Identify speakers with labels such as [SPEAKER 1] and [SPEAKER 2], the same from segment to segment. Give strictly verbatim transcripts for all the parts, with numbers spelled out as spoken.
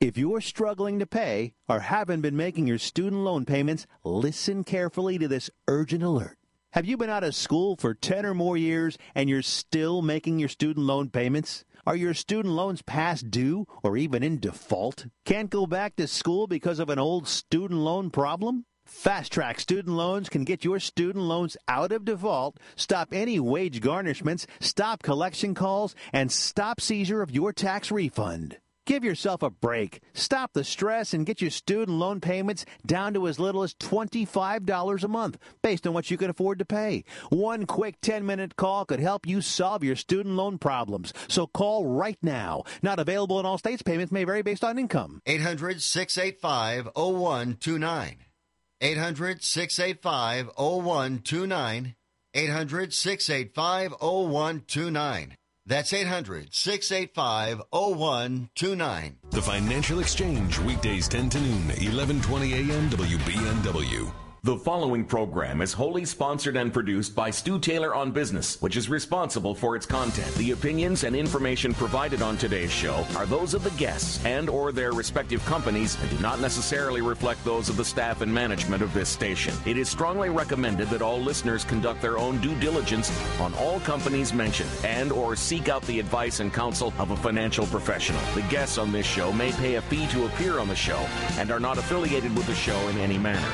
[SPEAKER 1] If you're struggling to pay or haven't been making your student loan payments, listen carefully to this urgent alert. Have you been out of school for ten or more years and you're still making your student loan payments? Are your student loans past due or even in default? Can't go back to school because of an old student loan problem? Fast Track Student Loans can get your student loans out of default, stop any wage garnishments, stop collection calls, and stop seizure of your tax refund. Give yourself a break. Stop the stress and get your student loan payments down to as little as twenty-five dollars a month, based on what you can afford to pay. One quick ten-minute call could help you solve your student loan problems. So call right now. Not available in all states. Payments may vary based on income.
[SPEAKER 2] eight hundred, six eight five, oh one two nine. eight hundred, six eight five, oh one two nine. eight hundred, six eight five, oh one two nine. That's eight hundred, six eight five, oh one two nine.
[SPEAKER 3] The Financial Exchange, weekdays ten to noon, eleven twenty a.m. W B N W.
[SPEAKER 4] The following program is wholly sponsored and produced by Stu Taylor on Business, which is responsible for its content. The opinions and information provided on today's show are those of the guests and or their respective companies and do not necessarily reflect those of the staff and management of this station. It is strongly recommended that all listeners conduct their own due diligence on all companies mentioned and or seek out the advice and counsel of a financial professional. The guests on this show may pay a fee to appear on the show and are not affiliated with the show in any manner.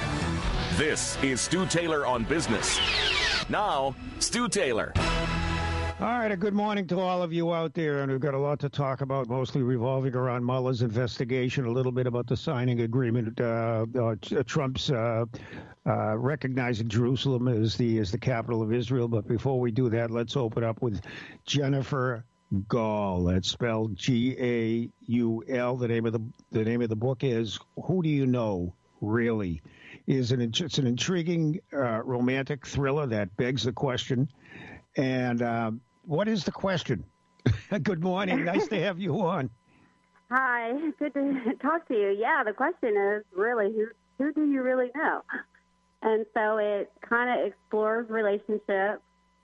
[SPEAKER 4] This is Stu Taylor on Business. Now, Stu Taylor.
[SPEAKER 5] All right, a good morning to all of you out there, and we've got a lot to talk about, mostly revolving around Mueller's investigation, a little bit about the signing agreement, uh, uh, Trump's uh, uh, recognizing Jerusalem as the as the capital of Israel. But before we do that, let's open up with Jennifer Gaul. That's spelled G A U L. The name of the the name of the book is Who Do You Know, Really? Is an it's an intriguing uh, romantic thriller that begs the question. And uh, what is the question? Good morning. Nice to have you on.
[SPEAKER 6] Hi. Good to talk to you. Yeah, the question is really who who do you really know? And so it kind of explores relationships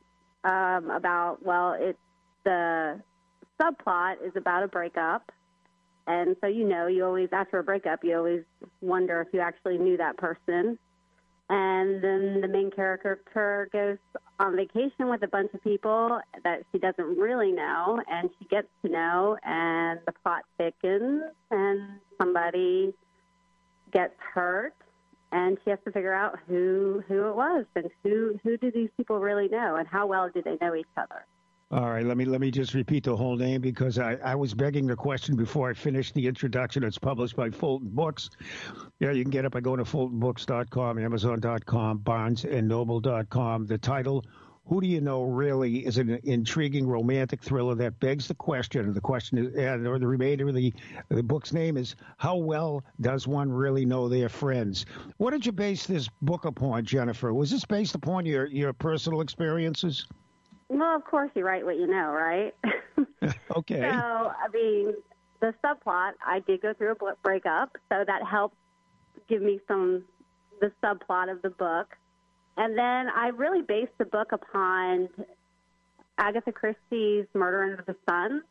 [SPEAKER 6] um, about well, it's the subplot is about a breakup. And so, you know, you always, after a breakup, you always wonder if you actually knew that person. And then the main character goes on vacation with a bunch of people that she doesn't really know, and she gets to know, and the plot thickens, and somebody gets hurt, and she has to figure out who who it was, and who, who do these people really know, and how well do they know each other.
[SPEAKER 5] All right, let me let me just repeat the whole name because I, I was begging the question before I finished the introduction. It's published by Fulton Books. Yeah, you can get it by going to fulton books dot com, amazon dot com, barnes and noble dot com. The title, Who Do You Know Really, is an intriguing romantic thriller that begs the question. The question is, and or the remainder of the, the book's name is, How Well Does One Really Know Their Friends? What did you base this book upon, Jennifer? Was this based upon your, your personal experiences?
[SPEAKER 6] Well, of course you write what you know, right?
[SPEAKER 5] Okay.
[SPEAKER 6] So, I mean, the subplot, I did go through a breakup, so that helped give me some, the subplot of the book. And then I really based the book upon Agatha Christie's Murder Under the Sun.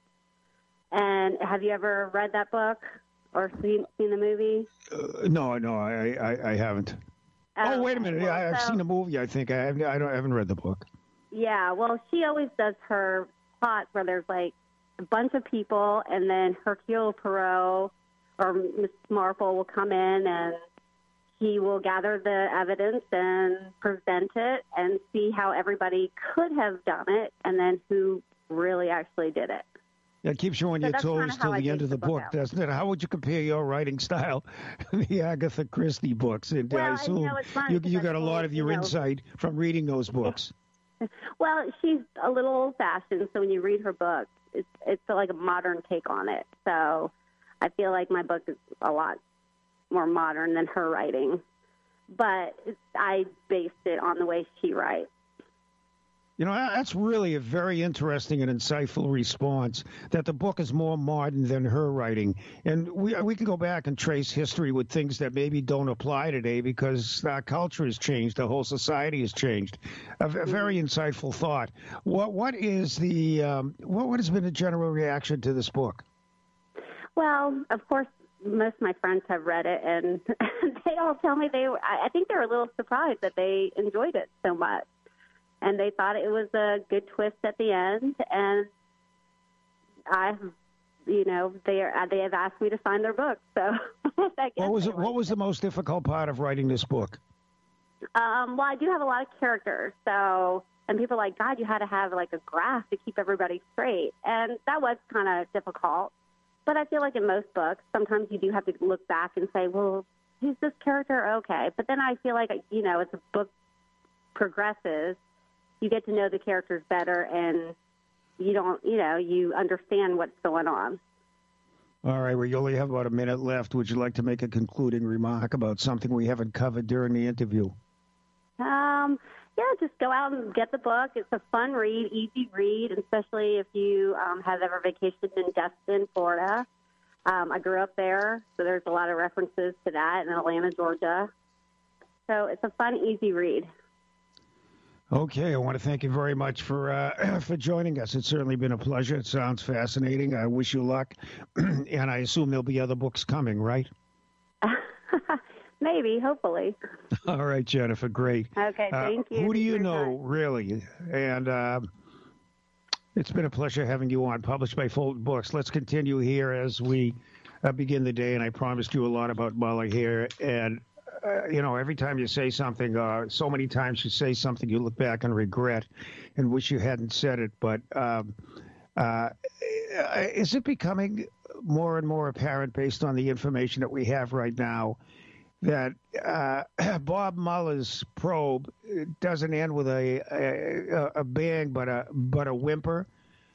[SPEAKER 6] And have you ever read that book or seen, seen the movie?
[SPEAKER 5] Uh, no, no, I, I, I haven't. Oh, oh, wait a minute.
[SPEAKER 6] Well,
[SPEAKER 5] I, I've
[SPEAKER 6] so,
[SPEAKER 5] seen the movie, I think. I haven't, I, don't, I haven't read the book.
[SPEAKER 6] Yeah, well, she always does her plots where there's like a bunch of people, and then Hercule Poirot or Miss Marple will come in, and he will gather the evidence and present it and see how everybody could have done it, and then who really actually did it.
[SPEAKER 5] Yeah, it keeps you on
[SPEAKER 6] so
[SPEAKER 5] your toes till the end of the, the book,
[SPEAKER 6] book
[SPEAKER 5] doesn't it? How would you compare your writing style to the Agatha Christie books? And
[SPEAKER 6] well,
[SPEAKER 5] I assume
[SPEAKER 6] you, know,
[SPEAKER 5] you, you got a lot of your
[SPEAKER 6] you know,
[SPEAKER 5] insight from reading those books.
[SPEAKER 6] Well, she's a little old-fashioned, so when you read her book, it's it's like a modern take on it. So I feel like my book is a lot more modern than her writing. But it's, I based it on the way she writes.
[SPEAKER 5] You know, that's really a very interesting and insightful response, that the book is more modern than her writing. And we we can go back and trace history with things that maybe don't apply today because our culture has changed, the whole society has changed. A, a very insightful thought. What What is the, um, what, what has been the general reaction to this book?
[SPEAKER 6] Well, of course, most of my friends have read it, and they all tell me they. I I think they were a little surprised that they enjoyed it so much, and they thought it was a good twist at the end. And I, you know, they are they have asked me to sign their book. So I guess
[SPEAKER 5] what was
[SPEAKER 6] they
[SPEAKER 5] it, what was the most difficult part of writing this book?
[SPEAKER 6] Um, well, I do have a lot of characters, so. And people are like, God, you had to have like a graph to keep everybody straight. And that was kind of difficult. But I feel like in most books, sometimes you do have to look back and say, well, who's this character? Okay. But then I feel like, you know, as the book progresses, you get to know the characters better and you don't, you know, you understand what's going on.
[SPEAKER 5] All right. Well, you only have about a minute left. Would you like to make a concluding remark about something we haven't covered during the interview?
[SPEAKER 6] Um, yeah, just go out and get the book. It's a fun read, easy read, especially if you um, have ever vacationed in Destin, Florida. Um, I grew up there, so there's a lot of references to that in Atlanta, Georgia. So it's a fun, easy read.
[SPEAKER 5] Okay, I want to thank you very much for uh, for joining us. It's certainly been a pleasure. It sounds fascinating. I wish you luck, and I assume there'll be other books coming, right?
[SPEAKER 6] Maybe, hopefully.
[SPEAKER 5] All right, Jennifer, great.
[SPEAKER 6] Okay, thank
[SPEAKER 5] uh,
[SPEAKER 6] you.
[SPEAKER 5] Who do you
[SPEAKER 6] Your
[SPEAKER 5] know,
[SPEAKER 6] time.
[SPEAKER 5] really? And uh, it's been a pleasure having you on, published by Fulton Books. Let's continue here as we uh, begin the day, and I promised you a lot about Mueller here. And, uh, you know, every time you say something, uh, so many times you say something you look back and regret and wish you hadn't said it. But um, uh, is it becoming more and more apparent, based on the information that we have right now, that uh, Bob Mueller's probe doesn't end with a a, a bang, but a but a whimper?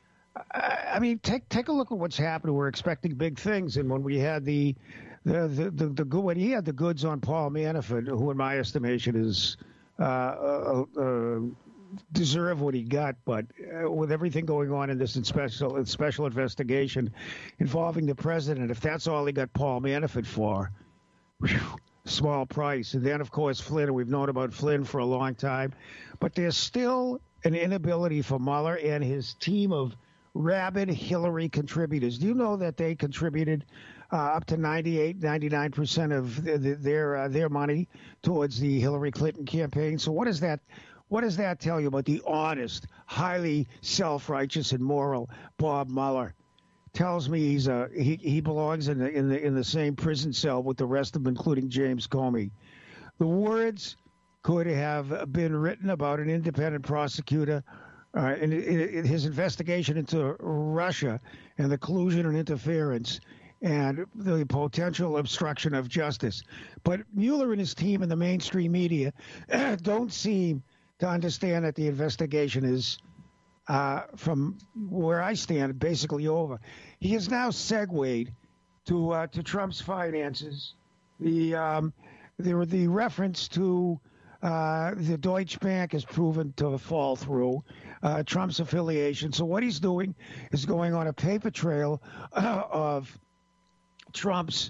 [SPEAKER 5] I, I mean, take take a look at what's happened. We're expecting big things, and when we had the the the the, the good when he had the goods on Paul Manafort, who in my estimation is uh, uh, uh, deserve what he got, but uh, with everything going on in this special special investigation involving the president, if that's all he got Paul Manafort for. Whew, small price. And then, of course, Flynn. We've known about Flynn for a long time. But there's still an inability for Mueller and his team of rabid Hillary contributors. Do you know that they contributed uh, up to ninety-eight, ninety-nine percent of the, the, their uh, their money towards the Hillary Clinton campaign? So what does that what does that tell you about the honest, highly self-righteous and moral Bob Mueller? Tells me he's a he, he belongs in the in the in the same prison cell with the rest of them, including James Comey. The words could have been written about an independent prosecutor uh, in, in, in his investigation into Russia and the collusion and interference and the potential obstruction of justice. But Mueller and his team in the mainstream media don't seem to understand that the investigation is, Uh, from where I stand, basically over. He has now segued to uh, to Trump's finances. The um, there the reference to uh, the Deutsche Bank has proven to fall through. Uh, Trump's affiliation. So what he's doing is going on a paper trail uh, of Trump's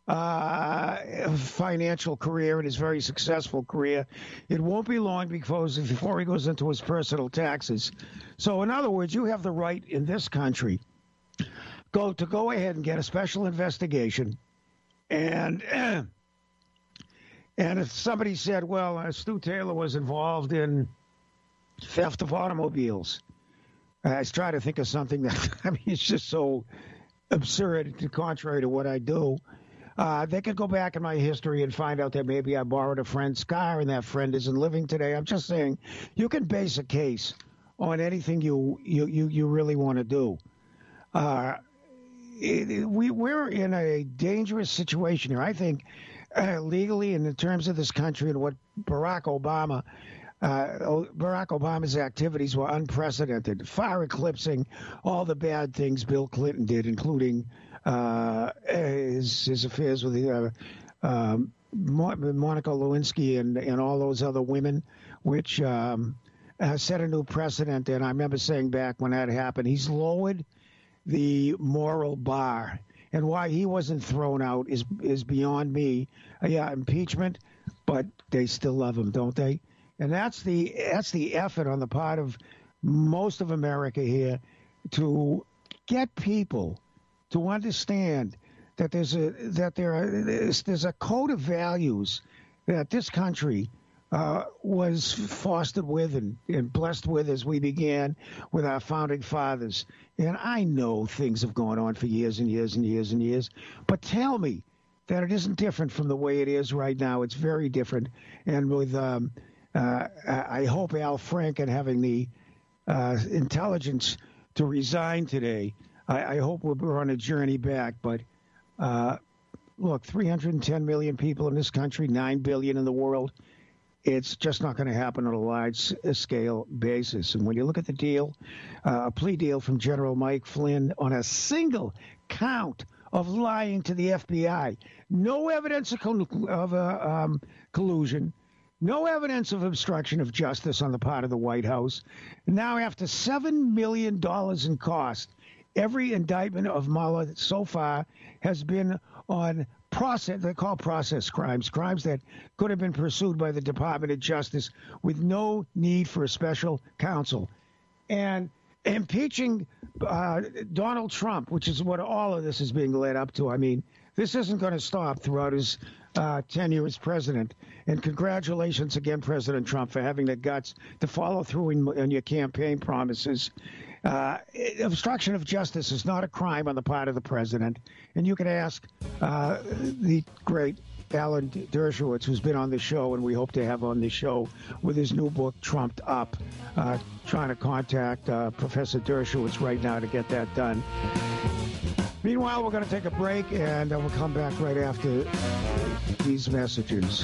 [SPEAKER 5] Uh, financial career and his very successful career. It won't be long because before he goes into his personal taxes. So in other words, you have the right in this country go to go ahead and get a special investigation. And and if somebody said, well, uh, Stu Taylor was involved in theft of automobiles, I was trying to think of something that, I mean, it's just so absurd, contrary to what I do. Uh, they could go back in my history and find out that maybe I borrowed a friend's car and that friend isn't living today. I'm just saying you can base a case on anything you you, you, you really want to do. Uh, it, we, we're in a dangerous situation here. I think uh, legally and in terms of this country and what Barack Obama, uh, Barack Obama's activities were unprecedented, far eclipsing all the bad things Bill Clinton did, including Uh, his, his affairs with the, uh, um, Monica Lewinsky and, and all those other women, which um, uh, set a new precedent. And I remember saying back when that happened, he's lowered the moral bar. And why he wasn't thrown out is is beyond me. Uh, yeah, impeachment, but they still love him, don't they? And that's the that's the effort on the part of most of America here to get people to understand that there's a that there are, there's, there's a code of values that this country uh, was fostered with and, and blessed with as we began with our founding fathers. And I know things have gone on for years and years and years and years, but tell me that it isn't different from the way it is right now. It's very different. And with um, uh, I hope Al Franken having the uh, intelligence to resign today, I, I hope we're on a journey back. But uh, look, three hundred ten million people in this country, nine billion in the world. It's just not going to happen on a large-scale basis. And when you look at the deal, uh, a plea deal from General Mike Flynn on a single count of lying to the F B I, no evidence of, coll- of uh, um, collusion, no evidence of obstruction of justice on the part of the White House. Now, after seven million dollars in cost, every indictment of Mueller so far has been on process, they call process crimes, crimes that could have been pursued by the Department of Justice with no need for a special counsel. And impeaching uh, Donald Trump, which is what all of this is being led up to. I mean, this isn't going to stop throughout his uh, tenure as president. And congratulations again, President Trump, for having the guts to follow through in, in your campaign promises. Uh, obstruction of justice is not a crime on the part of the president. And you can ask uh, the great Alan Dershowitz, who's been on the show, and we hope to have on the show with his new book, Trumped Up, uh, trying to contact uh, Professor Dershowitz right now to get that done. Meanwhile, we're going to take a break, and uh, we'll come back right after these messages.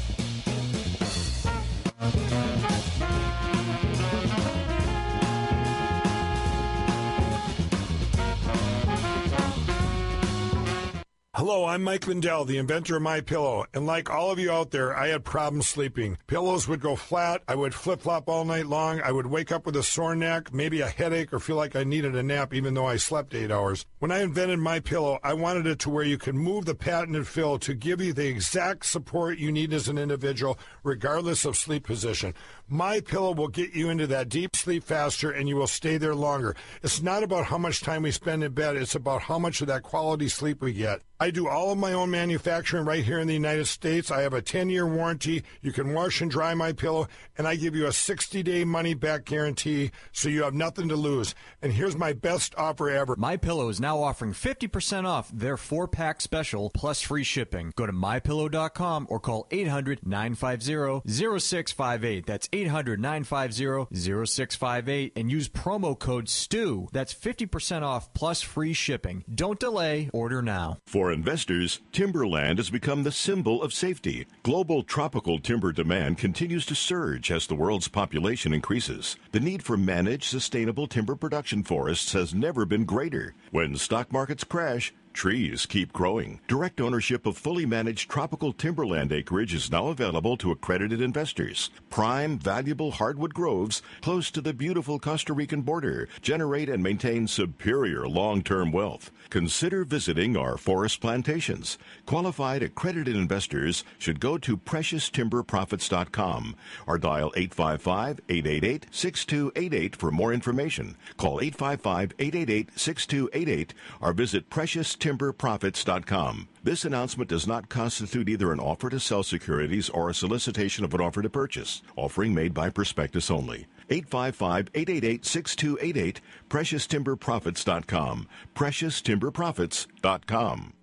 [SPEAKER 7] Hello, I'm Mike Lindell, the inventor of MyPillow, and like all of you out there, I had problems sleeping. Pillows would go flat, I would flip-flop all night long, I would wake up with a sore neck, maybe a headache, or feel like I needed a nap even though I slept eight hours. When I invented MyPillow, I wanted it to where you can move the patented fill to give you the exact support you need as an individual, regardless of sleep position. MyPillow will get you into that deep sleep faster, and you will stay there longer. It's not about how much time we spend in bed, it's about how much of that quality sleep we get. I do all of my own manufacturing right here in the United States. I have a ten-year warranty. You can wash and dry my pillow, and I give you a sixty-day money-back guarantee, so you have nothing to lose. And here's my best offer ever.
[SPEAKER 8] MyPillow is now offering fifty percent off their four-pack special plus free shipping. Go to my pillow dot com or call eight hundred, nine five zero, zero six five eight. That's eight hundred, nine five zero, zero six five eight, and use promo code STEW. That's fifty percent off plus free shipping. Don't delay. Order now.
[SPEAKER 9] For investors, timberland has become the symbol of safety. Global tropical timber demand continues to surge as the world's population increases. The need for managed, sustainable timber production forests has never been greater. When stock markets crash, trees keep growing. Direct ownership of fully managed tropical timberland acreage is now available to accredited investors. Prime, valuable hardwood groves close to the beautiful Costa Rican border generate and maintain superior long-term wealth. Consider visiting our forest plantations. Qualified accredited investors should go to precious timber profits dot com or dial eight five five, eight eight eight, six two eight eight for more information. Call eight five five, eight eight eight, six two eight eight or visit precious timber profits dot com. This announcement does not constitute either an offer to sell securities or a solicitation of an offer to purchase. Offering made by prospectus only. eight five five, eight eight eight, six two eight eight, precious timber profits dot com. precious timber profits dot com.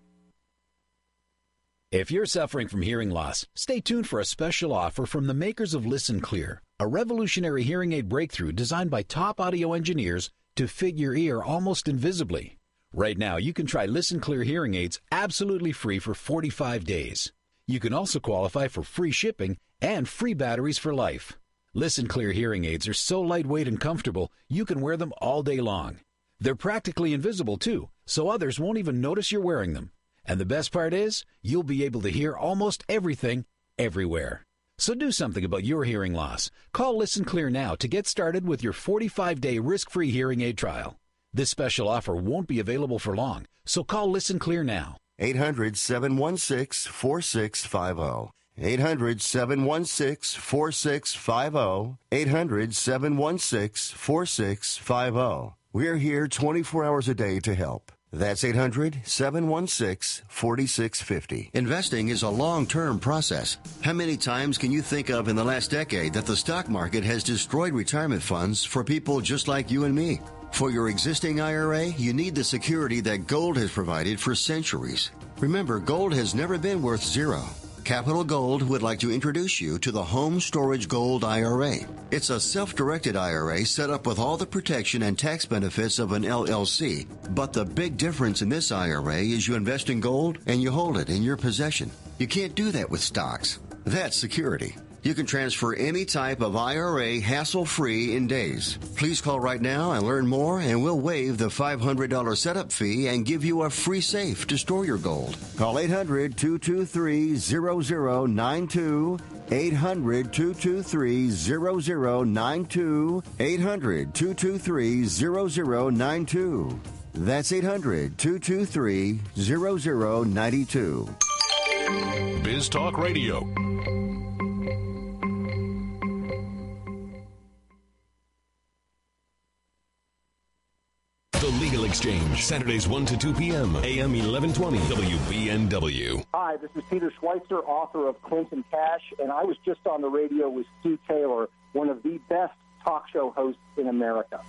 [SPEAKER 10] If you're suffering from hearing loss, stay tuned for a special offer from the makers of Listen Clear, a revolutionary hearing aid breakthrough designed by top audio engineers to fit your ear almost invisibly. Right now, you can try Listen Clear hearing aids absolutely free for forty-five days. You can also qualify for free shipping and free batteries for life. Listen Clear hearing aids are so lightweight and comfortable, you can wear them all day long. They're practically invisible, too, so others won't even notice you're wearing them. And the best part is, you'll be able to hear almost everything, everywhere. So do something about your hearing loss. Call Listen Clear now to get started with your forty-five day risk-free hearing aid trial. This special offer won't be available for long, so call Listen Clear now.
[SPEAKER 2] eight hundred, seven one six, four six five zero. eight hundred, seven one six, four six five zero. eight hundred, seven one six, four six five zero. We're here twenty-four hours a day to help. That's eight hundred, seven one six, four six five zero. Investing is a long-term process. How many times can you think of in the last decade that the stock market has destroyed retirement funds for people just like you and me? For your existing I R A, you need the security that gold has provided for centuries. Remember, gold has never been worth zero. Capital Gold would like to introduce you to the Home Storage Gold I R A. It's a self-directed I R A set up with all the protection and tax benefits of an L L C. But the big difference in this I R A is you invest in gold and you hold it in your possession. You can't do that with stocks. That's security. You can transfer any type of I R A hassle-free in days. Please call right now and learn more, and we'll waive the five hundred dollars setup fee and give you a free safe to store your gold. Call eight hundred, two two three, zero zero nine two, eight hundred, two two three, zero zero nine two, eight hundred, two two three, zero zero nine two. That's eight hundred, two two three, zero zero nine two.
[SPEAKER 3] Biz Talk Radio. The Legal Exchange, Saturdays one to two p.m., A M eleven twenty, W B N W.
[SPEAKER 11] Hi, this is Peter Schweitzer, author of Clinton Cash, and I was just on the radio with Stu Taylor, one of the best talk show hosts in America.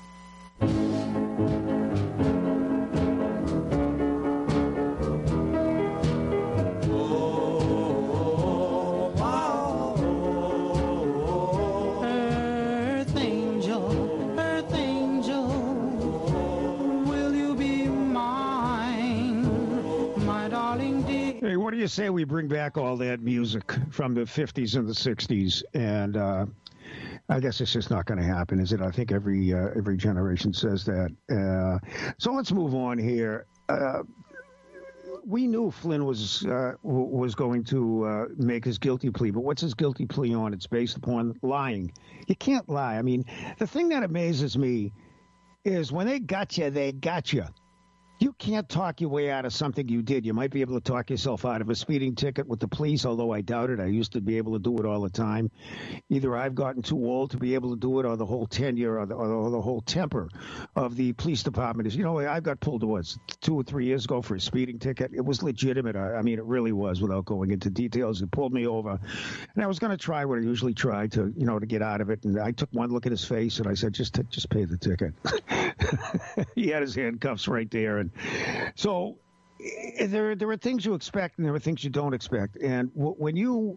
[SPEAKER 5] Hey, what do you say we bring back all that music from the fifties and the sixties? And uh, I guess it's just not going to happen, is it? I think every uh, every generation says that. Uh, so let's move on here. Uh, we knew Flynn was uh, was going to uh, make his guilty plea, but what's his guilty plea on? It's based upon lying. You can't lie. I mean, the thing that amazes me is when they got you, they got you. You can't talk your way out of something you did. You might be able to talk yourself out of a speeding ticket with the police, although I doubt it. I used to be able to do it all the time. Either I've gotten too old to be able to do it, or the whole tenure or the, or the whole temper of the police department is, you know, I got pulled once two or three years ago for a speeding ticket. It was legitimate. I, I mean, it really was, without going into details. It pulled me over. And I was going to try what I usually try to, you know, to get out of it. And I took one look at his face and I said, just, just pay the ticket. He had his handcuffs right there. And so there, there are things you expect and there are things you don't expect. And w- when you,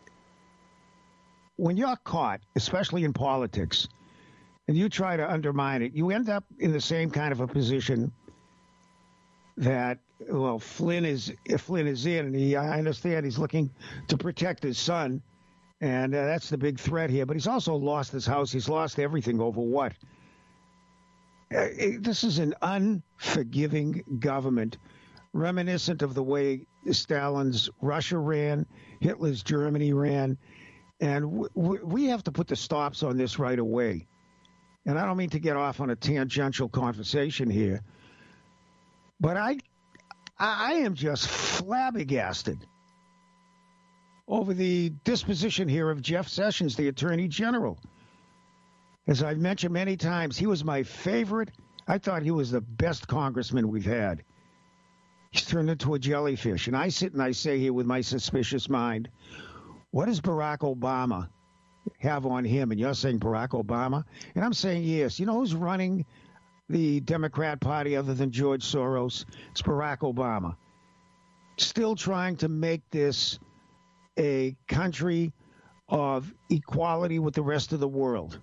[SPEAKER 5] when you're caught, especially in politics, and you try to undermine it, you end up in the same kind of a position that, well, Flynn is, if Flynn is in, and he, I understand he's looking to protect his son, and uh, that's the big threat here. But he's also lost his house. He's lost everything over what? Uh, this is an unforgiving government, reminiscent of the way Stalin's Russia ran, Hitler's Germany ran, and w- w- we have to put the stops on this right away. And I don't mean to get off on a tangential conversation here, but I, I am just flabbergasted over the disposition here of Jeff Sessions, the Attorney General. As I've mentioned many times, he was my favorite. I thought he was the best congressman we've had. He's turned into a jellyfish. And I sit and I say here with my suspicious mind, what does Barack Obama have on him? And you're saying Barack Obama? And I'm saying yes. You know who's running the Democrat Party other than George Soros? It's Barack Obama. Still trying to make this a country of equality with the rest of the world.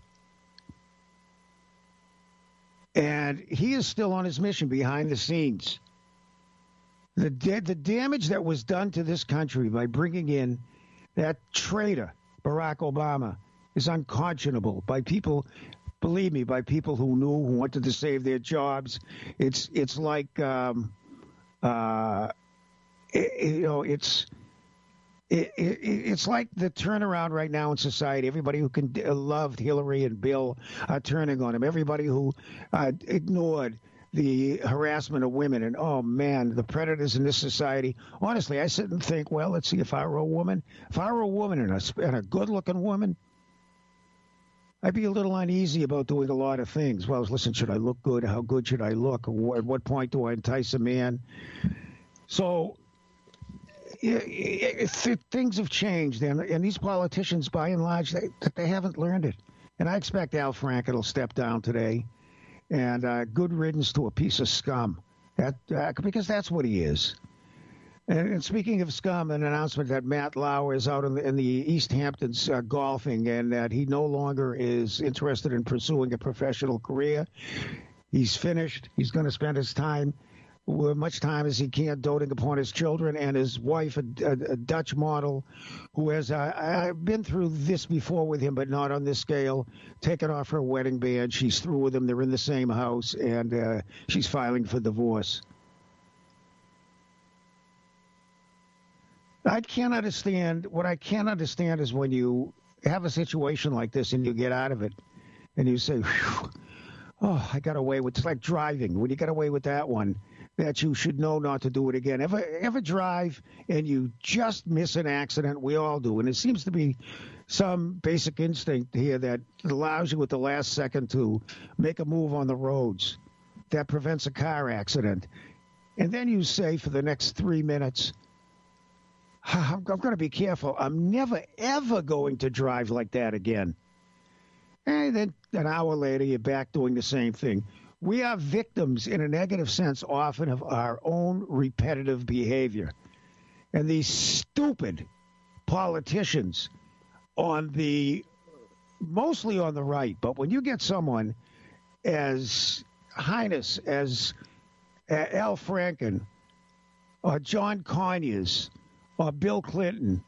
[SPEAKER 5] And he is still on his mission behind the scenes. The da- the damage that was done to this country by bringing in that traitor, Barack Obama, is unconscionable by people, believe me, by people who knew, who wanted to save their jobs. It's it's like, um, uh, it, you know, it's... It, it, it's like the turnaround right now in society. Everybody who can loved Hillary and Bill are turning on him. Everybody who uh, ignored the harassment of women. And, oh, man, the predators in this society. Honestly, I sit and think, well, let's see, if I were a woman, if I were a woman and a, and a good-looking woman, I'd be a little uneasy about doing a lot of things. Well, listen, should I look good? How good should I look? At what point do I entice a man? So it, it, it, things have changed, and, and these politicians, by and large, they, they haven't learned it. And I expect Al Franken will step down today, and uh, good riddance to a piece of scum. That uh, because that's what he is. And, and speaking of scum, an announcement that Matt Lauer is out in the, in the East Hamptons uh, golfing, and that he no longer is interested in pursuing a professional career. He's finished. He's going to spend his time, as much time as he can, doting upon his children and his wife, a, a, a Dutch model, who has, uh, I've been through this before with him, but not on this scale, taken off her wedding band. She's through with him. They're in the same house, and uh, she's filing for divorce. I can't understand. What I can't understand is when you have a situation like this and you get out of it and you say, oh, I got away with it. It's like driving. When you get away with that one, that you should know not to do it again. Ever, ever drive and you just miss an accident? We all do. And it seems to be some basic instinct here that allows you at the last second to make a move on the roads that prevents a car accident. And then you say for the next three minutes, I'm, I'm going to be careful. I'm never, ever going to drive like that again. And then an hour later, you're back doing the same thing. We are victims, in a negative sense, often of our own repetitive behavior. And these stupid politicians on the, mostly on the right, but when you get someone as heinous as Al Franken or John Conyers or Bill Clinton,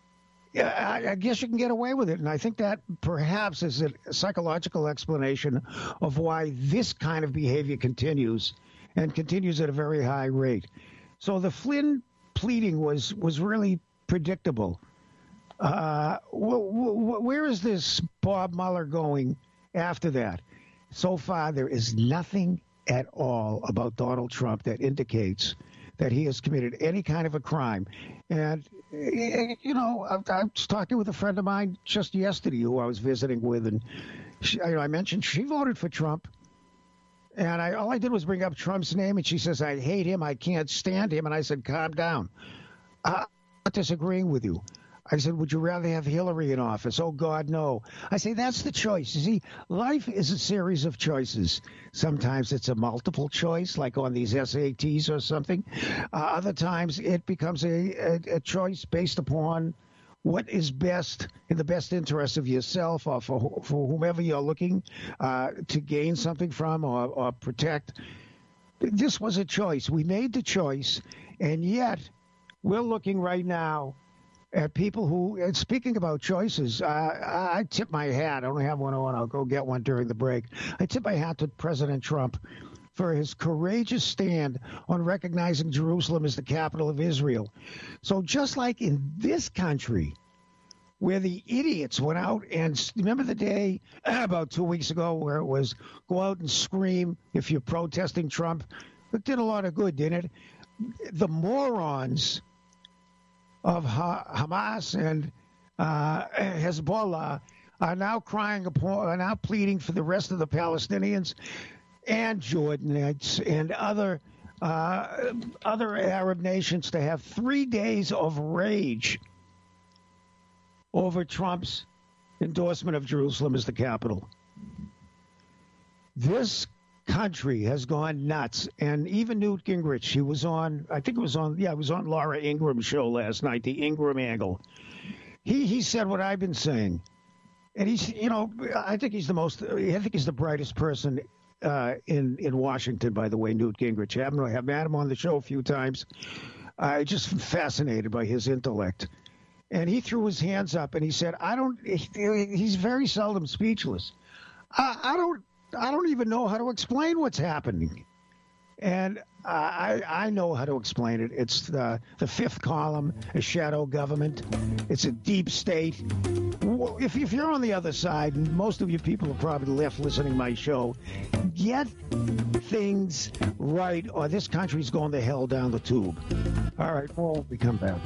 [SPEAKER 5] I, I guess you can get away with it. And I think that perhaps is a psychological explanation of why this kind of behavior continues and continues at a very high rate. So the Flynn pleading was, was really predictable. Uh, wh- wh- where is this Bob Mueller going after that? So far, there is nothing at all about Donald Trump that indicates that he has committed any kind of a crime. And, you know, I, I was talking with a friend of mine just yesterday who I was visiting with, and she, you know, I mentioned she voted for Trump. And I, all I did was bring up Trump's name, and she says, I hate him, I can't stand him. And I said, calm down. I'm not disagreeing with you. I said, would you rather have Hillary in office? Oh, God, no. I say, that's the choice. You see, life is a series of choices. Sometimes it's a multiple choice, like on these S A Ts or something. Uh, other times it becomes a, a, a choice based upon what is best in the best interest of yourself or for, for whomever you're looking uh, to gain something from or, or protect. This was a choice. We made the choice, and yet we're looking right now at people who, and speaking about choices, uh, I, I tip my hat. I don't have one on. I'll go get one during the break. I tip my hat to President Trump for his courageous stand on recognizing Jerusalem as the capital of Israel. So just like in this country, where the idiots went out and remember the day about two weeks ago where it was go out and scream if you're protesting Trump? It did a lot of good, didn't it? The morons of Hamas and uh, Hezbollah are now crying upon, are now pleading for the rest of the Palestinians and Jordanites and other uh, other Arab nations to have three days of rage over Trump's endorsement of Jerusalem as the capital. This country has gone nuts, and even Newt Gingrich, he was on, I think it was on, yeah, it was on Laura Ingram's show last night, the Ingram Angle. He he said what I've been saying, and he's, you know, I think he's the most, I think he's the brightest person uh, in in Washington. By the way, Newt Gingrich. I haven't I've had him on the show a few times. I uh, just fascinated by his intellect, and he threw his hands up and he said, "I don't." He, he's very seldom speechless. I, I don't. I don't even know how to explain what's happening. And uh, I, I know how to explain it. It's the, the fifth column, a shadow government. It's a deep state. If, if you're on the other side, and most of you people are probably left listening to my show, get things right or this country's going to hell down the tube. All right, well, we come back.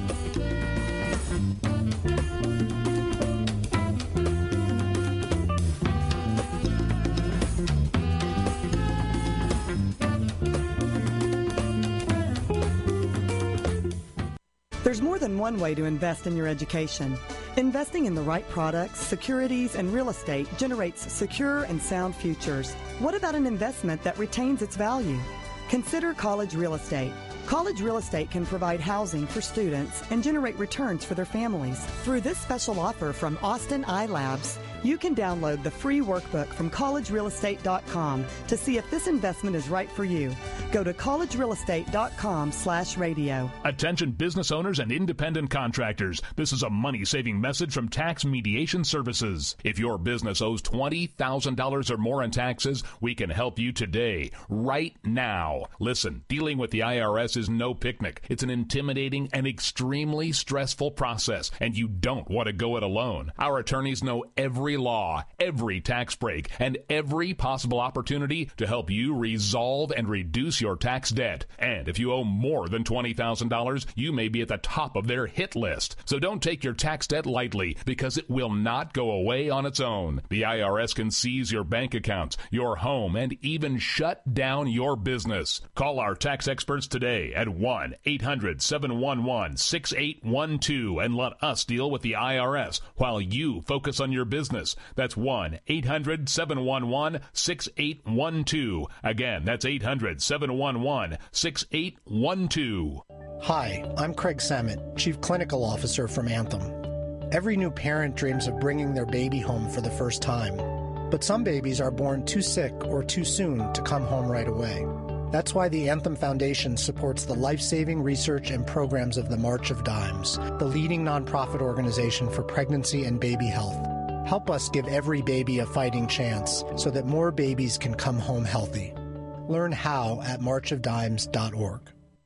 [SPEAKER 12] There's more than one way to invest in your education. Investing in the right products, securities, and real estate generates secure and sound futures. What about an investment that retains its value? Consider college real estate. College real estate can provide housing for students and generate returns for their families. Through this special offer from Austin iLabs, you can download the free workbook from college real estate dot com to see if this investment is right for you. Go to college real estate dot com slash radio.
[SPEAKER 13] Attention business owners and independent contractors. This is a money-saving message from Tax Mediation Services. If your business owes twenty thousand dollars or more in taxes, we can help you today, right now. Listen, dealing with the I R S is no picnic. It's an intimidating and extremely stressful process, and you don't want to go it alone. Our attorneys know every law, every tax break, and every possible opportunity to help you resolve and reduce your tax debt. And if you owe more than twenty thousand dollars, you may be at the top of their hit list. So don't take your tax debt lightly, because it will not go away on its own. The I R S can seize your bank accounts, your home, and even shut down your business. Call our tax experts today at one eight hundred seven one one six eight one two and let us deal with the I R S while you focus on your business. That's one eight hundred seven one one six eight one two. Again, that's eight hundred seven one one six eight one two.
[SPEAKER 14] Hi, I'm Craig Samet, Chief Clinical Officer from Anthem. Every new parent dreams of bringing their baby home for the first time. But some babies are born too sick or too soon to come home right away. That's why the Anthem Foundation supports the life-saving research and programs of the March of Dimes, the leading nonprofit organization for pregnancy and baby health. Help us give every baby a fighting chance so that more babies can come home healthy. Learn how at march of dimes dot org.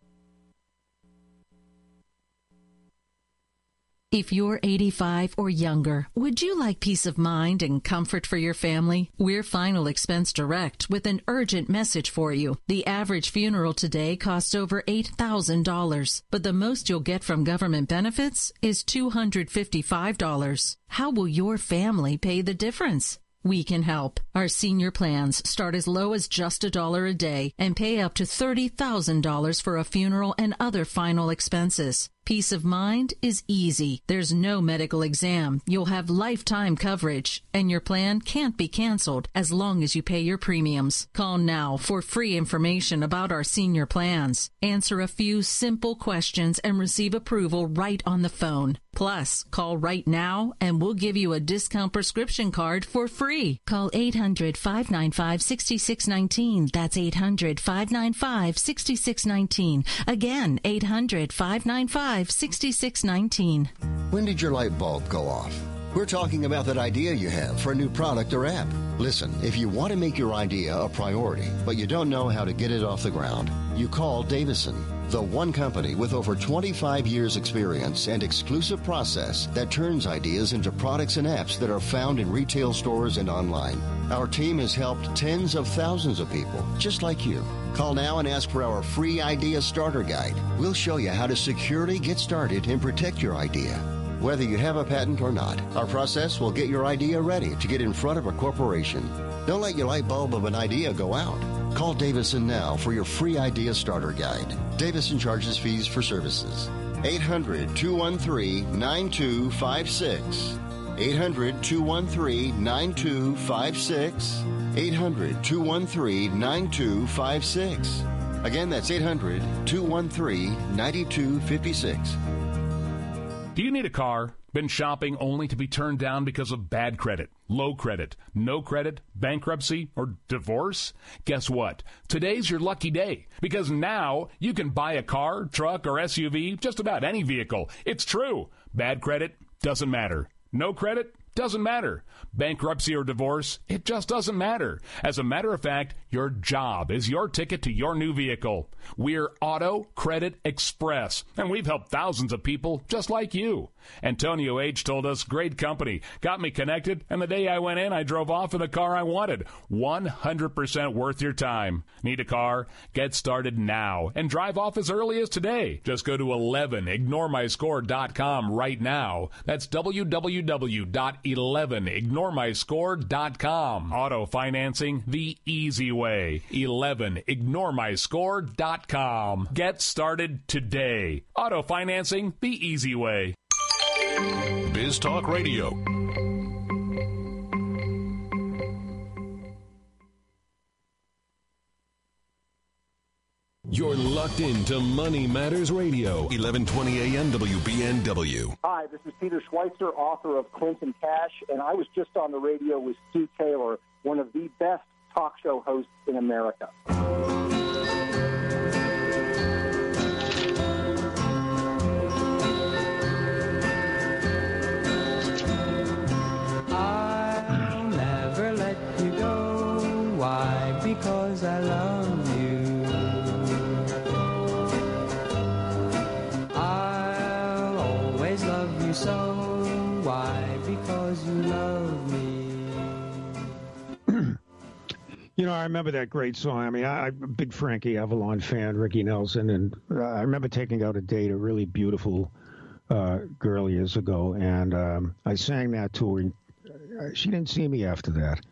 [SPEAKER 15] If you're eighty-five or younger, would you like peace of mind and comfort for your family? We're Final Expense Direct with an urgent message for you. The average funeral today costs over eight thousand dollars, but the most you'll get from government benefits is two hundred fifty-five dollars. How will your family pay the difference? We can help. Our senior plans start as low as just a dollar a day and pay up to thirty thousand dollars for a funeral and other final expenses. Peace of mind is easy. There's no medical exam. You'll have lifetime coverage, and your plan can't be canceled as long as you pay your premiums. Call now for free information about our senior plans. Answer a few simple questions and receive approval right on the phone. Plus, call right now and we'll give you a discount prescription card for free. Call eight hundred five nine five six six one nine. That's eight hundred five nine five six six one nine. Again, eight hundred five nine five six six one nine.
[SPEAKER 2] When did your light bulb go off? We're talking about that idea you have for a new product or app. Listen, if you want to make your idea a priority, but you don't know how to get it off the ground, you call Davison, the one company with over twenty-five years experience and exclusive process that turns ideas into products and apps that are found in retail stores and online. Our team has helped tens of thousands of people just like you. Call now and ask for our free idea starter guide. We'll show you how to securely get started and protect your idea. Whether you have a patent or not, our process will get your idea ready to get in front of a corporation. Don't let your light bulb of an idea go out. Call Davison now for your free idea starter guide. Davison charges fees for services. eight hundred two one three nine two five six. eight hundred two one three nine two five six. eight hundred two one three nine two five six. Again, that's eight hundred two one three nine two five six.
[SPEAKER 13] Do you need a car? Been shopping only to be turned down because of bad credit, low credit, no credit, bankruptcy, or divorce? Guess what? Today's your lucky day, because now you can buy a car, truck, or S U V, just about any vehicle. It's true. Bad credit doesn't matter. No credit doesn't matter. Bankruptcy or divorce, it just doesn't matter. As a matter of fact, your job is your ticket to your new vehicle. We're Auto Credit Express, and we've helped thousands of people just like you. Antonio H. told us, great company, got me connected, and the day I went in, I drove off in the car I wanted. one hundred percent worth your time. Need a car? Get started now and drive off as early as today. Just go to eleven ignore my score dot com right now. That's w w w dot eleven ignore my score dot com. Auto financing the easy way. eleven ignore my score dot com. Get started today. Auto financing the easy way.
[SPEAKER 3] Biz Talk Radio. You're locked into Money Matters Radio, eleven twenty A M W B N W.
[SPEAKER 11] Hi, this is Peter Schweitzer, author of Clinton Cash, and I was just on the radio with Stu Taylor, one of the best talk show hosts in America.
[SPEAKER 16] I'll never let you go. Why? Because I love you. I'll always love you so. Why? Because you love me.
[SPEAKER 5] You know, I remember that great song. I mean, I, I'm a big Frankie Avalon fan, Ricky Nelson, and uh, I remember taking out a date, a really beautiful uh, girl years ago, and um, I sang that to her. And she didn't see me after that.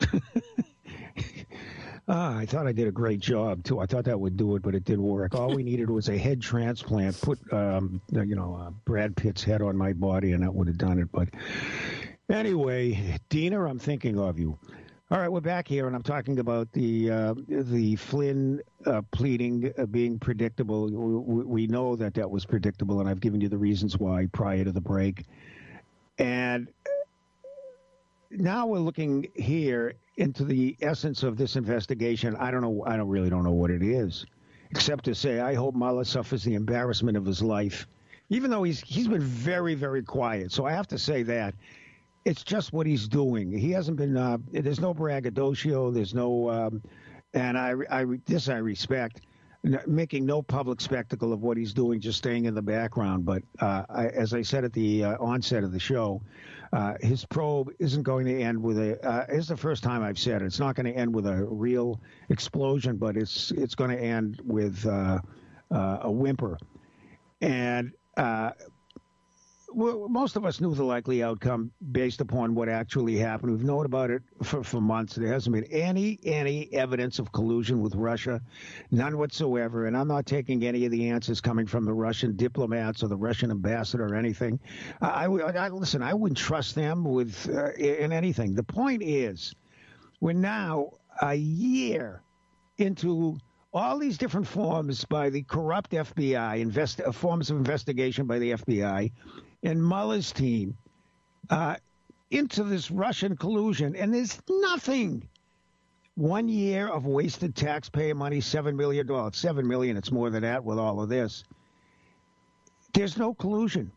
[SPEAKER 5] ah, I thought I did a great job, too. I thought that would do it, but it didn't work. All we needed was a head transplant, put, um, you know, uh, Brad Pitt's head on my body, and that would have done it. But anyway, Dina, I'm thinking of you. All right, we're back here, and I'm talking about the uh, the Flynn uh, pleading uh, being predictable. We, we know that that was predictable, and I've given you the reasons why prior to the break. And now we're looking here into the essence of this investigation. I don't know. I don't really don't know what it is, except to say I hope Mueller suffers the embarrassment of his life, even though he's he's been very, very quiet. So I have to say that. It's just what he's doing. He hasn't been. Uh, there's no braggadocio. There's no, um, and I, I, this I respect, making no public spectacle of what he's doing, just staying in the background. But uh, I, as I said at the uh, onset of the show, uh, his probe isn't going to end with a. Uh, it's the first time I've said it. It's not going to end with a real explosion, but it's it's going to end with uh, uh, a whimper, and. Uh, Well, most of us knew the likely outcome based upon what actually happened. We've known about it for, for months. There hasn't been any any evidence of collusion with Russia, none whatsoever. And I'm not taking any of the answers coming from the Russian diplomats or the Russian ambassador or anything. I, I, I listen. I wouldn't trust them with uh, in anything. The point is, we're now a year into all these different forms by the corrupt F B I, invest, uh, forms of investigation by the F B I. And Mueller's team uh, into this Russian collusion, and there's nothing. One year of wasted taxpayer money, seven million dollars. Seven million, it's more than that with all of this. There's no collusion.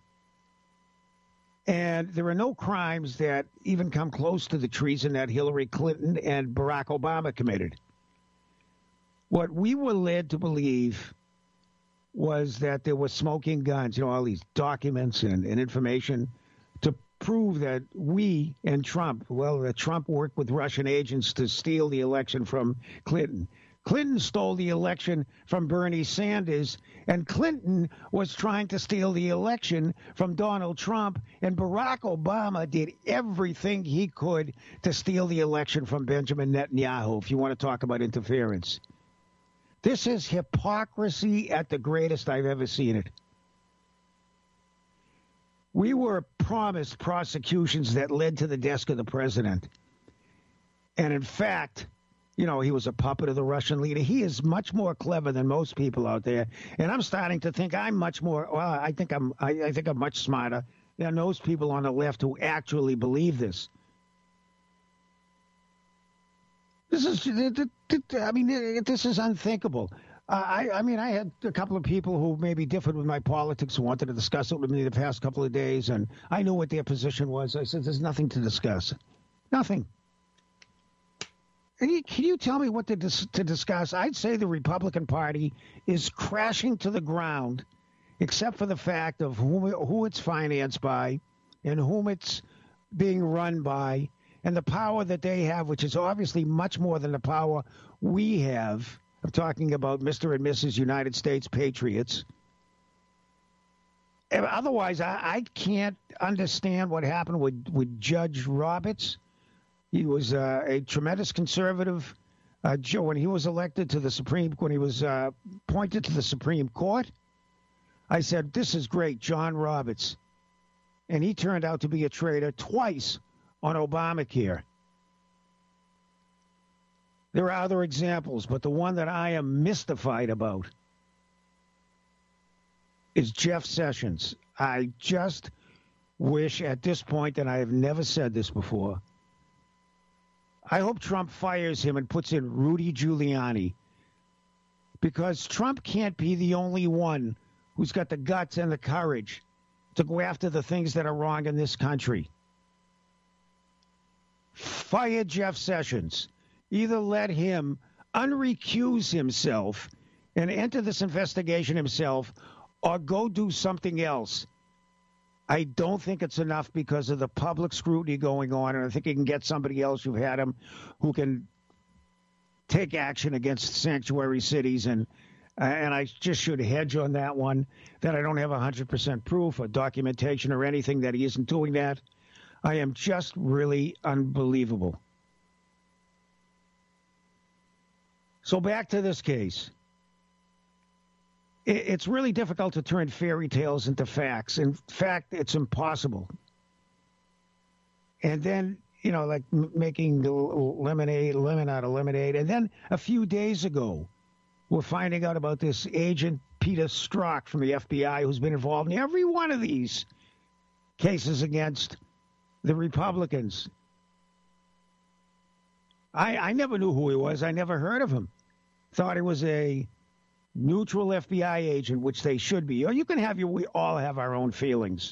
[SPEAKER 5] And there are no crimes that even come close to the treason that Hillary Clinton and Barack Obama committed. What we were led to believe was that there were smoking guns, you know, all these documents and, and information to prove that we and Trump, well, that Trump worked with Russian agents to steal the election from Clinton. Clinton stole the election from Bernie Sanders, and Clinton was trying to steal the election from Donald Trump, and Barack Obama did everything he could to steal the election from Benjamin Netanyahu, if you want to talk about interference. This is hypocrisy at the greatest I've ever seen it. We were promised prosecutions that led to the desk of the president. And in fact, you know, he was a puppet of the Russian leader. He is much more clever than most people out there. And I'm starting to think I'm much more, well, I think I'm, I, I think I'm much smarter than those people on the left who actually believe this. This is, I mean, this is unthinkable. Uh, I, I mean, I had a couple of people who maybe differed with my politics who wanted to discuss it with me the past couple of days, and I knew what their position was. I said, there's nothing to discuss. Nothing. And you, can you tell me what to, dis- to discuss? I'd say the Republican Party is crashing to the ground, except for the fact of whom, who it's financed by and whom it's being run by, and the power that they have, which is obviously much more than the power we have. I'm talking about Mister and Missus United States Patriots. otherwise, I, I can't understand what happened with, with Judge Roberts. He was uh, a tremendous conservative. Uh, Joe, when he was elected to the Supreme, when he was uh, appointed to the Supreme Court, I said, this is great, John Roberts. And he turned out to be a traitor twice on Obamacare. There are other examples, but the one that I am mystified about is Jeff Sessions. I just wish at this point, and I have never said this before, I hope Trump fires him and puts in Rudy Giuliani, because Trump can't be the only one who's got the guts and the courage to go after the things that are wrong in this country. Fire Jeff Sessions. Either let him unrecuse himself and enter this investigation himself, or go do something else. I don't think it's enough because of the public scrutiny going on, and I think you can get somebody else who've had him who can take action against sanctuary cities, and uh, and I just should hedge on that one, that I don't have one hundred percent proof or documentation or anything that he isn't doing that. I am just really unbelievable. So back to this case. It's really difficult to turn fairy tales into facts. In fact, it's impossible. And then, you know, like m- making lemonade, lemon out of lemonade. And then a few days ago, we're finding out about this agent, Peter Strzok from the F B I, who's been involved in every one of these cases against the Republicans. I, I never knew who he was. I never heard of him. Thought he was a neutral F B I agent, which they should be. Or you can have your, we all have our own feelings.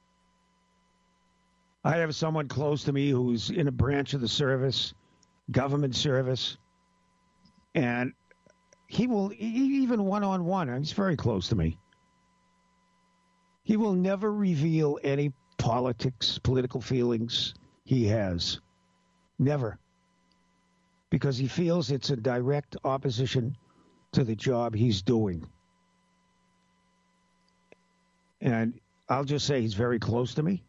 [SPEAKER 5] I have someone close to me who's in a branch of the service, government service, and he will, even one-on-one, he's very close to me. He will never reveal any politics, political feelings he has. Never. Because he feels it's a direct opposition to the job he's doing. And I'll just say he's very close to me.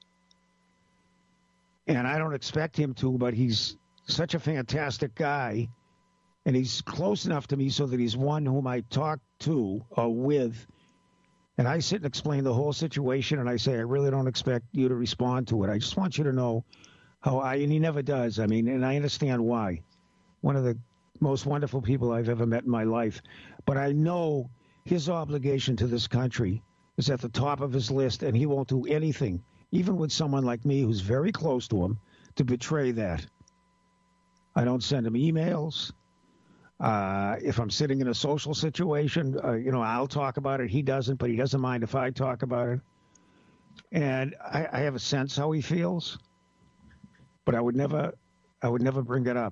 [SPEAKER 5] And I don't expect him to, but he's such a fantastic guy. And he's close enough to me so that he's one whom I talk to or with. And I sit and explain the whole situation. And I say, I really don't expect you to respond to it. I just want you to know how I, and he never does. I mean, and I understand why. One of the most wonderful people I've ever met in my life. But I know his obligation to this country is at the top of his list, and he won't do anything, even with someone like me who's very close to him, to betray that. I don't send him emails. Uh, if I'm sitting in a social situation, uh, you know, I'll talk about it. He doesn't, but he doesn't mind if I talk about it. And I, I have a sense how he feels, but I would never, I would never bring it up.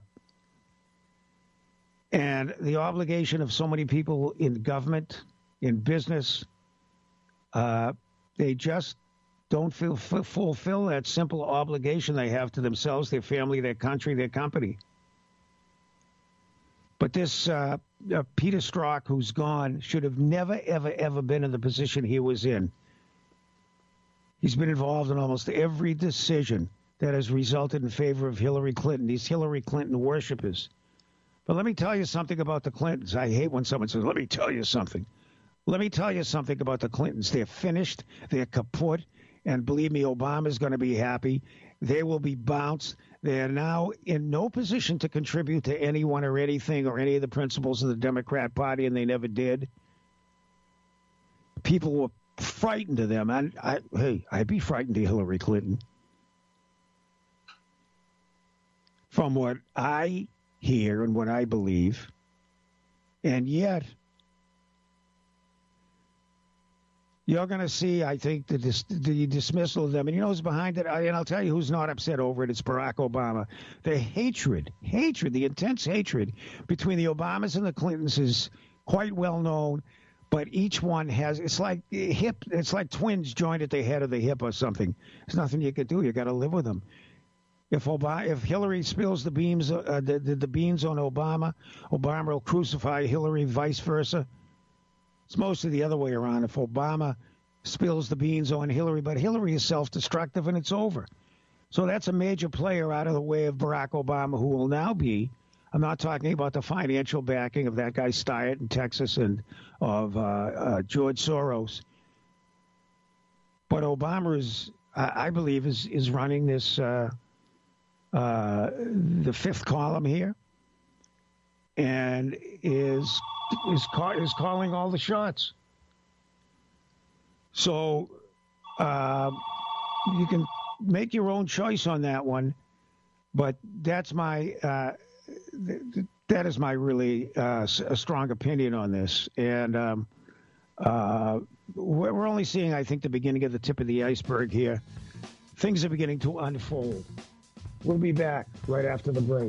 [SPEAKER 5] And the obligation of so many people in government, in business, uh, they just don't feel, f- fulfill that simple obligation they have to themselves, their family, their country, their company. But this uh, uh, Peter Strzok, who's gone, should have never, ever, ever been in the position he was in. He's been involved in almost every decision that has resulted in favor of Hillary Clinton, these Hillary Clinton worshipers. But let me tell you something about the Clintons. I hate when someone says, let me tell you something. Let me tell you something about the Clintons. They're finished. They're kaput. And believe me, Obama's going to be happy. They will be bounced. They are now in no position to contribute to anyone or anything or any of the principles of the Democrat Party, and they never did. People were frightened of them. And I, hey, I'd be frightened of Hillary Clinton. From what I hear and what I believe. And yet, you're going to see, I think, the, dis- the dismissal of them. And you know who's behind it? I, and I'll tell you who's not upset over it. It's Barack Obama. The hatred, hatred, the intense hatred between the Obamas and the Clintons is quite well known. But each one has, it's like hip, it's like twins joined at the head of the hip or something. There's nothing you can do. You got to live with them. If Obama, if Hillary spills the beams, uh, the, the the beans on Obama, Obama will crucify Hillary, vice versa. It's mostly the other way around. If Obama spills the beans on Hillary, but Hillary is self-destructive and it's over. So that's a major player out of the way of Barack Obama, who will now be, I'm not talking about the financial backing of that guy Stiett in Texas and of uh, uh, George Soros. But Obama is, I believe, is, is running this, uh, uh, the fifth column here, and is, is, ca- is calling all the shots. So uh, you can make your own choice on that one, but that's my uh, th- th- that is my really uh, a strong opinion on this. And um, uh, we're only seeing, I think, the beginning of the tip of the iceberg here. Things are beginning to unfold. We'll be back right after the break.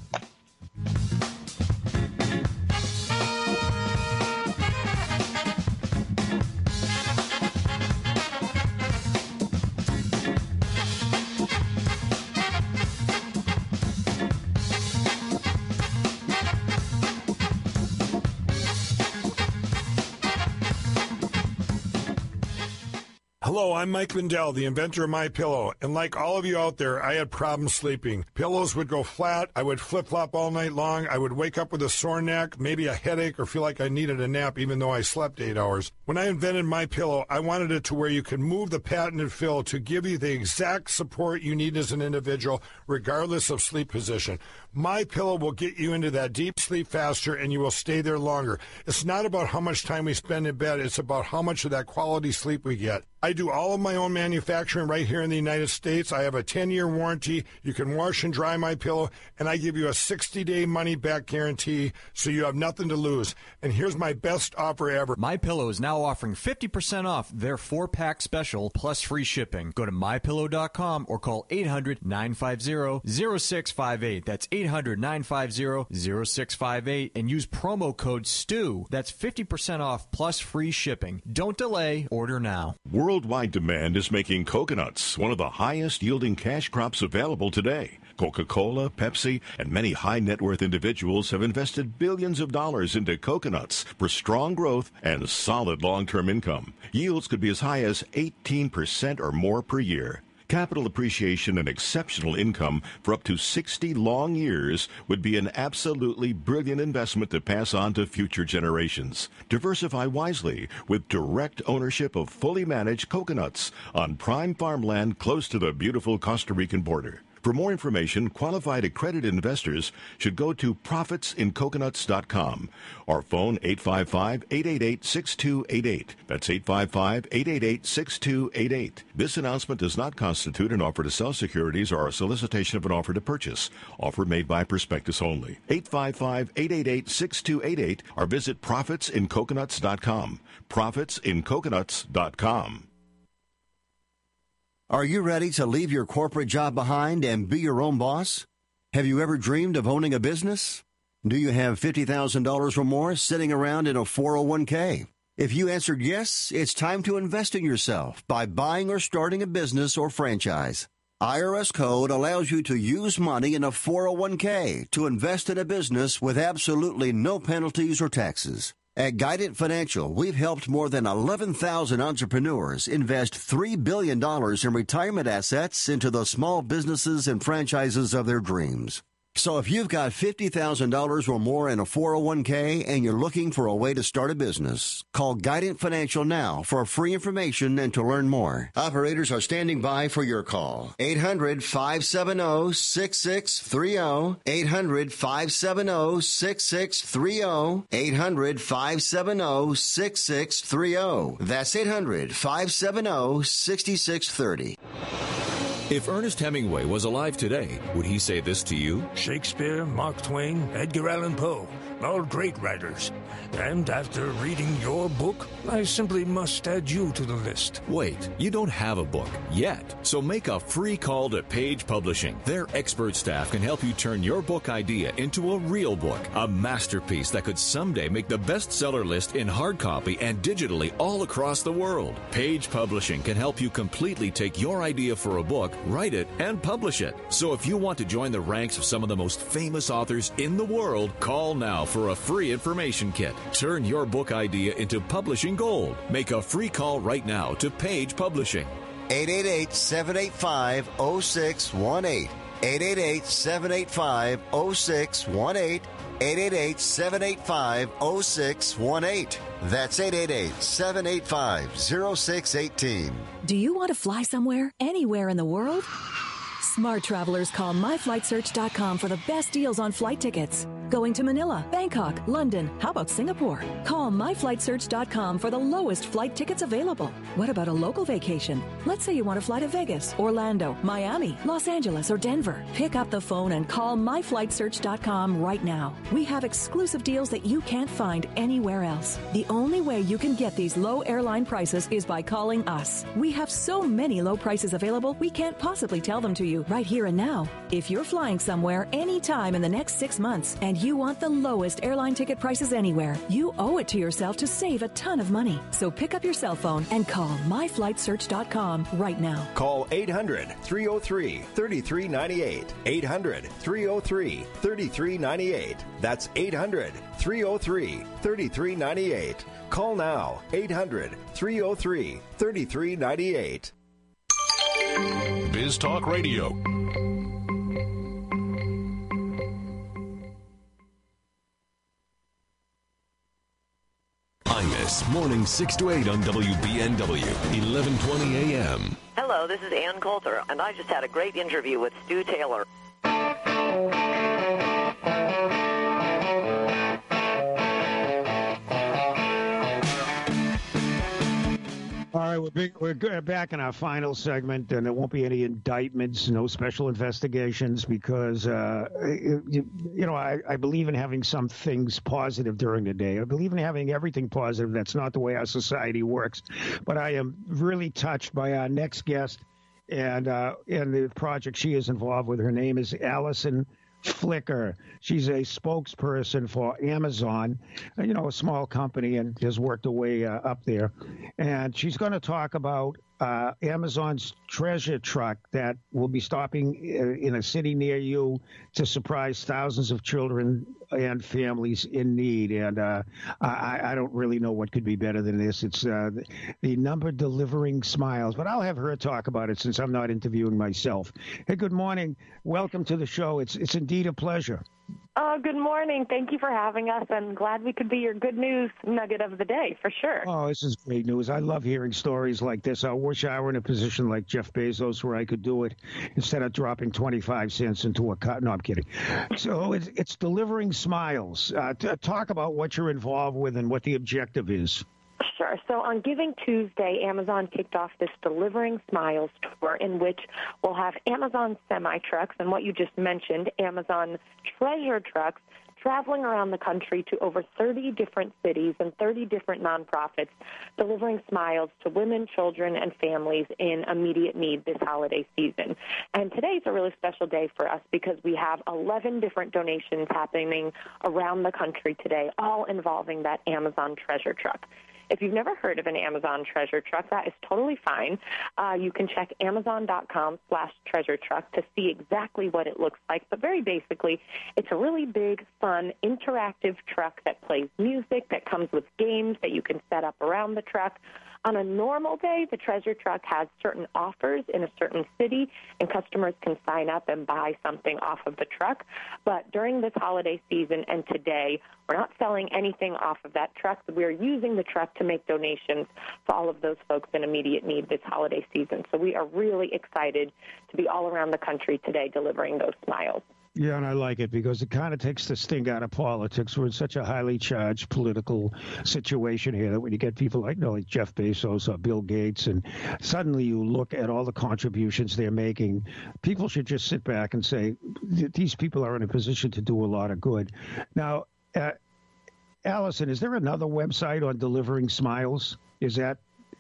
[SPEAKER 7] Hello, I'm Mike Lindell, the inventor of MyPillow, and like all of you out there, I had problems sleeping. Pillows would go flat, I would flip-flop all night long, I would wake up with a sore neck, maybe a headache, or feel like I needed a nap even though I slept eight hours. When I invented MyPillow, I wanted it to where you can move the patented fill to give you the exact support you need as an individual, regardless of sleep position. MyPillow will get you into that deep sleep faster, and you will stay there longer. It's not about how much time we spend in bed, it's about how much of that quality sleep we get. I do all of my own manufacturing right here in the United States. I have a ten-year warranty. You can wash and dry MyPillow, and I give you a sixty-day money-back guarantee, so you have nothing to lose. And here's my best offer ever.
[SPEAKER 8] MyPillow is now offering fifty percent off their four-pack special plus free shipping. Go to my pillow dot com or call eight hundred, nine five zero, zero six five eight. That's eight hundred, nine five zero, zero six five eight, and use promo code STEW. That's fifty percent off plus free shipping. Don't delay. Order now.
[SPEAKER 9] Worldwide demand is making coconuts one of the highest yielding cash crops available today. Coca-Cola, Pepsi, and many high-net-worth individuals have invested billions of dollars into coconuts for strong growth and solid long-term income. Yields could be as high as eighteen percent or more per year. Capital appreciation and exceptional income for up to sixty long years would be an absolutely brilliant investment to pass on to future generations. Diversify wisely with direct ownership of fully managed coconuts on prime farmland close to the beautiful Costa Rican border. For more information, qualified accredited investors should go to profits in coconuts dot com or phone eight five five, eight eight eight, six two eight eight. That's eight five five, eight eight eight, six two eight eight. This announcement does not constitute an offer to sell securities or a solicitation of an offer to purchase. Offer made by prospectus only. eight five five, eight eight eight, six two eight eight or visit profits in coconuts dot com. profits in coconuts dot com.
[SPEAKER 2] Are you ready to leave your corporate job behind and be your own boss? Have you ever dreamed of owning a business? Do you have fifty thousand dollars or more sitting around in a four oh one k? If you answered yes, it's time to invest in yourself by buying or starting a business or franchise. I R S Code allows you to use money in a four oh one k to invest in a business with absolutely no penalties or taxes. At Guidant Financial, we've helped more than eleven thousand entrepreneurs invest three billion dollars in retirement assets into the small businesses and franchises of their dreams. So if you've got fifty thousand dollars or more in a four oh one k and you're looking for a way to start a business, call Guidant Financial now for free information and to learn more. Operators are standing by for your call. eight hundred, five seven zero, six six three zero. eight hundred, five seven zero, six six three zero. eight hundred, five seven zero, six six three zero. That's eight hundred, five seven zero, six six three zero.
[SPEAKER 3] If Ernest Hemingway was alive today, would he say this to you?
[SPEAKER 17] Shakespeare, Mark Twain, Edgar Allan Poe, all great writers. And after reading your book, I simply must add you to the list.
[SPEAKER 3] Wait, you don't have a book yet. So make a free call to Page Publishing. Their expert staff can help you turn your book idea into a real book, a masterpiece that could someday make the bestseller list in hard copy and digitally all across the world. Page Publishing can help you completely take your idea for a book, write it, and publish it. So if you want to join the ranks of some of the most famous authors in the world, call now for a free information kit. Turn your book idea into publishing gold. Make a free call right now to Page Publishing.
[SPEAKER 2] eight eight eight, seven eight five, zero six one eight. eight eight eight, seven eight five, zero six one eight. eight eight eight, seven eight five, zero six one eight. That's eight eight eight, seven eight five, zero six one eight.
[SPEAKER 18] Do you want to fly somewhere, anywhere in the world? Smart travelers call my flight search dot com for the best deals on flight tickets. Going to Manila, Bangkok, London, how about Singapore? Call my flight search dot com for the lowest flight tickets available. What about a local vacation? Let's say you want to fly to Vegas, Orlando, Miami, Los Angeles, or Denver. Pick up the phone and call my flight search dot com right now. We have exclusive deals that you can't find anywhere else. The only way you can get these low airline prices is by calling us. We have so many low prices available, we can't possibly tell them to you right here and now. If you're flying somewhere anytime in the next six months and you want the lowest airline ticket prices anywhere, you owe it to yourself to save a ton of money. So pick up your cell phone and call my flight search dot com right now.
[SPEAKER 19] Call eight hundred, three oh three, three three nine eight. eight hundred, three oh three, three three nine eight. That's eight hundred, three oh three, three three nine eight. Call now. eight hundred, three oh three, three three nine eight.
[SPEAKER 13] Biz Talk Radio.
[SPEAKER 20] Imus, morning six to eight on W B N W, eleven twenty a m
[SPEAKER 21] Hello, this is Ann Coulter, and I just had a great interview with Stu Taylor.
[SPEAKER 5] All right, we're, big, we're back in our final segment, and there won't be any indictments, no special investigations, because, uh, you, you know, I, I believe in having some things positive during the day. I believe in having everything positive. That's not the way our society works. But I am really touched by our next guest and, uh, and the project she is involved with. Her name is Allison Flicker. She's a spokesperson for Amazon, you know, a small company, and has worked her way uh, up there. And she's going to talk about uh, Amazon's treasure truck that will be stopping in a city near you to surprise thousands of children and families in need. And uh, I, I don't really know what could be better than this. It's uh, the, the number delivering smiles. But I'll have her talk about it since I'm not interviewing myself. Hey, good morning. Welcome to the show. It's it's indeed a pleasure.
[SPEAKER 22] Uh, good morning. Thank you for having us. I'm glad we could be your good news nugget of the day, for sure.
[SPEAKER 5] Oh, this is great news. I love hearing stories like this. I wish I were in a position like Jeff Bezos where I could do it instead of dropping twenty-five cents into a cut. No, I'm kidding. So it's, it's delivering smiles. Uh, t- talk about what you're involved with and what the objective is.
[SPEAKER 22] Sure. So on Giving Tuesday, Amazon kicked off this Delivering Smiles tour in which we'll have Amazon semi-trucks and what you just mentioned, Amazon treasure trucks, traveling around the country to over thirty different cities and thirty different nonprofits, delivering smiles to women, children, and families in immediate need this holiday season. And today's a really special day for us because we have eleven different donations happening around the country today, all involving that Amazon treasure truck. If you've never heard of an Amazon treasure truck, that is totally fine. Uh, you can check amazon.com slash treasure truck to see exactly what it looks like. But very basically, it's a really big, fun, interactive truck that plays music, that comes with games that you can set up around the truck. On a normal day, the treasure truck has certain offers in a certain city, and customers can sign up and buy something off of the truck. But during this holiday season and today, we're not selling anything off of that truck. We're using the truck to make donations for all of those folks in immediate need this holiday season. So we are really excited to be all around the country today delivering those smiles.
[SPEAKER 5] Yeah, and I like it because it kind of takes the sting out of politics. We're in such a highly charged political situation here that when you get people like, you know, like Jeff Bezos or Bill Gates, and suddenly you look at all the contributions they're making, people should just sit back and say, these people are in a position to do a lot of good. Now, uh, Allison, is there another website on delivering smiles? Is that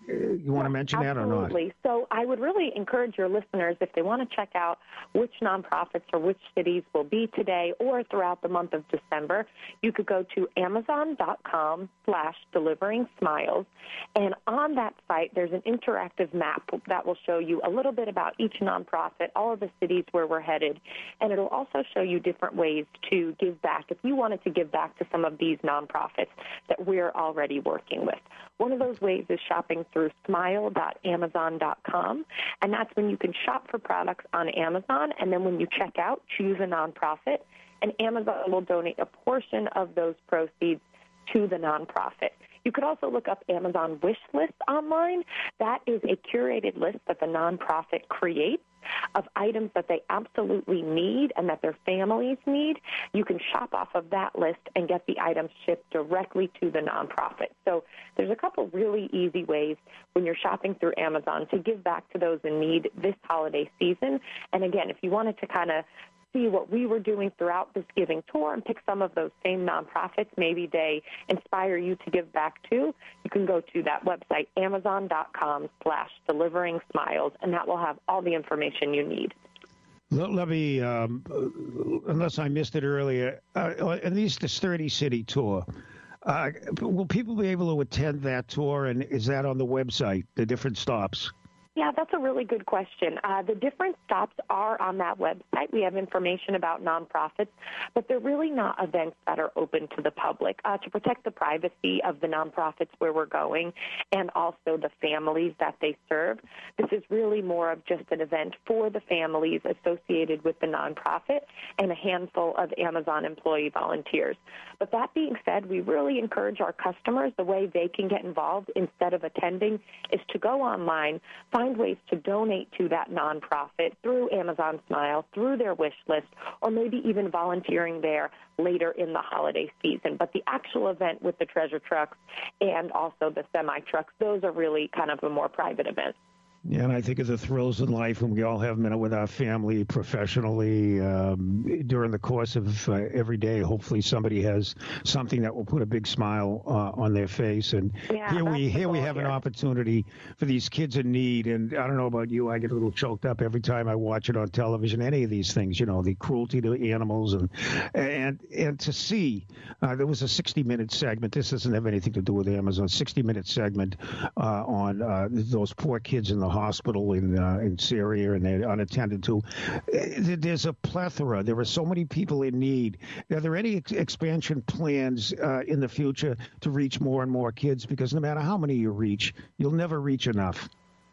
[SPEAKER 5] You want to mention that or not?
[SPEAKER 22] Absolutely. So I would really encourage your listeners, if they want to check out which nonprofits or which cities will be today or throughout the month of December, you could go to amazon.com slash delivering smiles. And on that site, there's an interactive map that will show you a little bit about each nonprofit, all of the cities where we're headed. And it'll also show you different ways to give back if you wanted to give back to some of these nonprofits that we're already working with. One of those ways is shopping through smile dot amazon dot com, and that's when you can shop for products on Amazon, and then when you check out, choose a nonprofit, and Amazon will donate a portion of those proceeds to the nonprofit. You could also look up Amazon wish lists online. That is a curated list that the nonprofit creates of items that they absolutely need and that their families need. You can shop off of that list and get the items shipped directly to the nonprofit. So there's a couple really easy ways when you're shopping through Amazon to give back to those in need this holiday season. And again, if you wanted to kind of see what we were doing throughout this giving tour and pick some of those same nonprofits, maybe they inspire you to give back too, you can go to that website, amazon.com slash delivering smiles, and that will have all the information you need.
[SPEAKER 5] Let, let me, um, unless I missed it earlier, uh, at least this thirty-city tour, uh, will people be able to attend that tour, and is that on the website, the different stops?
[SPEAKER 22] Yeah, that's a really good question. Uh, the different stops are on that website. We have information about nonprofits, but they're really not events that are open to the public. Uh, to protect the privacy of the nonprofits where we're going and also the families that they serve, this is really more of just an event for the families associated with the nonprofit and a handful of Amazon employee volunteers. But that being said, we really encourage our customers, the way they can get involved instead of attending is to go online, find Find ways to donate to that nonprofit through Amazon Smile, through their wish list, or maybe even volunteering there later in the holiday season. But the actual event with the treasure trucks and also the semi-trucks, those are really kind of a more private event.
[SPEAKER 5] Yeah, and I think of the thrills in life when we all have them with our family, professionally, um, during the course of uh, every day. Hopefully, somebody has something that will put a big smile uh, on their face. And
[SPEAKER 22] yeah,
[SPEAKER 5] here we here we have
[SPEAKER 22] here.
[SPEAKER 5] an opportunity for these kids in need. And I don't know about you, I get a little choked up every time I watch it on television. Any of these things, you know, the cruelty to animals, and and and to see uh, there was a sixty-minute segment. This doesn't have anything to do with Amazon. sixty-minute segment uh, on uh, those poor kids in the hospital in uh, in Syria, and they're unattended to. There's a plethora. There are so many people in need. Are there any ex- expansion plans uh, in the future to reach more and more kids? Because no matter how many you reach, you'll never reach enough.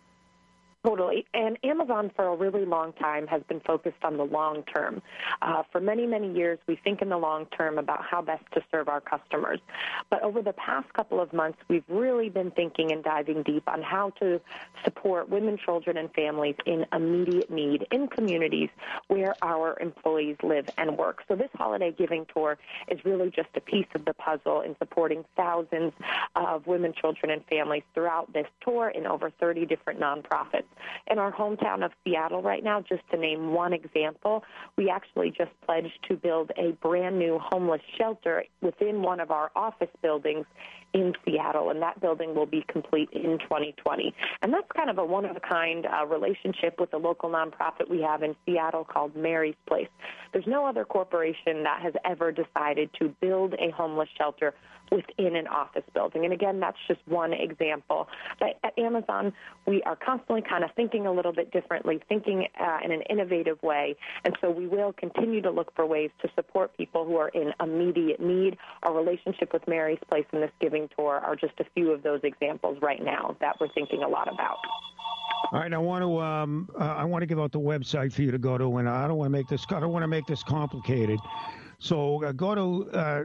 [SPEAKER 22] Totally. And Amazon for a really long time has been focused on the long term. Uh, for many, many years, we think in the long term about how best to serve our customers. But over the past couple of months, we've really been thinking and diving deep on how to support women, children, and families in immediate need in communities where our employees live and work. So this holiday giving tour is really just a piece of the puzzle in supporting thousands of women, children, and families throughout this tour in over thirty different nonprofits. In our hometown of Seattle right now, just to name one example, we actually just pledged to build a brand new homeless shelter within one of our office buildings in Seattle, and that building will be complete in twenty twenty. And that's kind of a one-of-a-kind uh, relationship with a local nonprofit we have in Seattle called Mary's Place. There's no other corporation that has ever decided to build a homeless shelter within an office building. And again, that's just one example. But at Amazon, we are constantly kind of thinking a little bit differently, thinking uh, in an innovative way. And so we will continue to look for ways to support people who are in immediate need. Our relationship with Mary's Place and this giving tour are just a few of those examples right now that we're thinking a lot about.
[SPEAKER 5] All right, I want to um, uh, I want to give out the website for you to go to, and I don't want to make this I don't want to make this complicated. So uh, go to uh,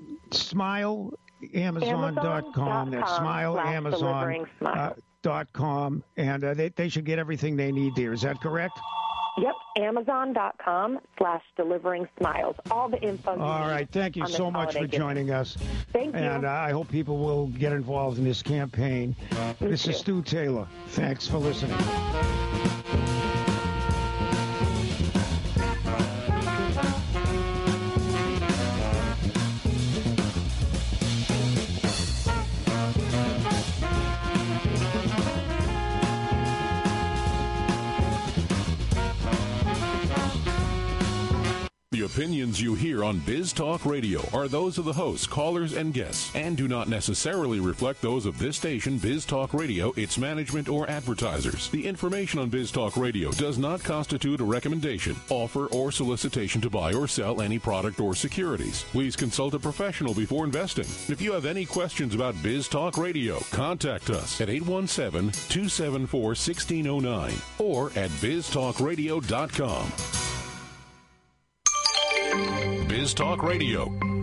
[SPEAKER 5] smile amazon dot com. That's smile amazon dot com, and uh, they they should get everything they need there. Is that correct?
[SPEAKER 22] Yep, amazon.com slash delivering smiles. All the info.
[SPEAKER 5] All right, thank you so much for joining us.
[SPEAKER 22] Thank you.
[SPEAKER 5] And uh, I hope people will get involved in this campaign.
[SPEAKER 22] Me
[SPEAKER 5] this
[SPEAKER 22] too.
[SPEAKER 5] is Stu Taylor. Thanks for listening.
[SPEAKER 13] opinions you hear on Biz Talk Radio are those of the hosts, callers, and guests, and do not necessarily reflect those of this station, Biz Talk Radio, its management, or advertisers. The information on Biz Talk Radio does not constitute a recommendation, offer, or solicitation to buy or sell any product or securities. Please consult a professional before investing. If you have any questions about Biz Talk Radio, contact us at eight one seven, two seven four, one six zero nine or at biz talk radio dot com. Biz Talk Radio.